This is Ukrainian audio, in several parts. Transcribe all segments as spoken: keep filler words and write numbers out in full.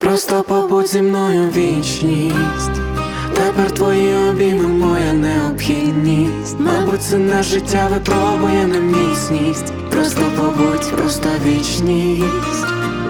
Просто побудь зі мною вічність. Тепер твої обійми моя необхідність. Мабуть, це на життя випробує на міцність. Просто побудь, просто вічність.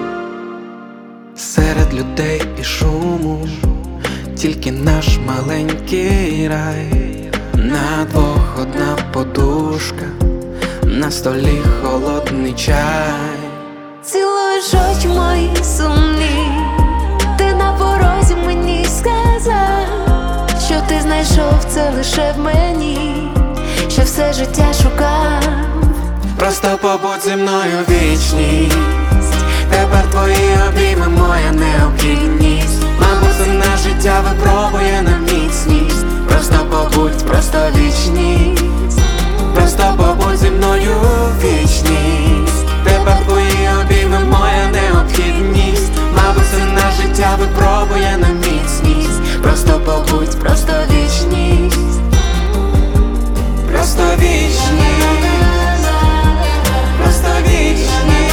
Серед людей і шуму тільки наш маленький рай. На двох одна подушка, на столі холодний чай. Цілуєш очі мої сумні, ти на порозі мені сказав, що ти знайшов це лише в мені, що все життя шукав. Просто побудь зі мною вічність. Тепер твої обійми моя необхідність. Мабуть, це на життя випробує на міцність. Просто побудь, просто вічність. Просто побудь зі мною вічність. Тепер твої обійми моя необхідність. Мабуть, це на життя випробує на міцність. Просто побудь, просто вічність. Просто вічність. Просто вічність.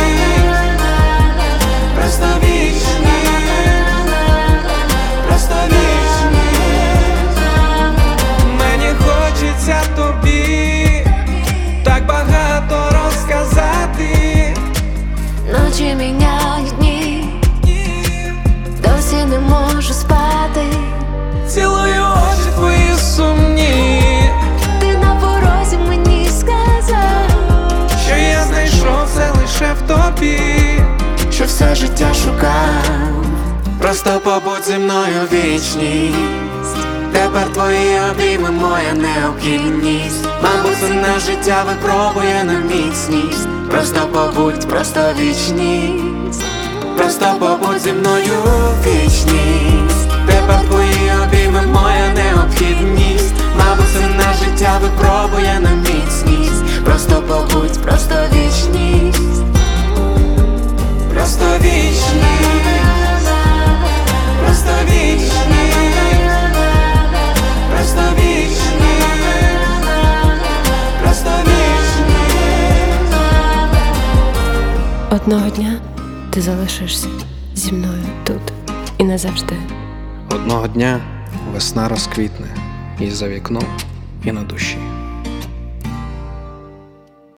Просто вічність. Просто вічність. Мені хочеться тобі так багато розказати. Ночі міняють дні, досі не можу спати. Цілую очі твої сумні, Ти на порозі мені сказав, що я знайшов це лише в тобі, що все життя шукав. Просто побудь зі мною вічність. Тепер твої обійми моя необхідність. Мабуть, це на життя випробує на міцність. Просто побудь, просто вічність. Просто побудь зі мною вічність. Тепер твої обійми моя необхідність. Мабуть, це на життя випробує на міцність. Просто побудь, просто вічність. Просто вічність. Просто вічність. Просто вічність. Просто вічність. Одного дня ти залишишся зі мною тут і назавжди. Одного дня весна розквітне і за вікном, і на душі.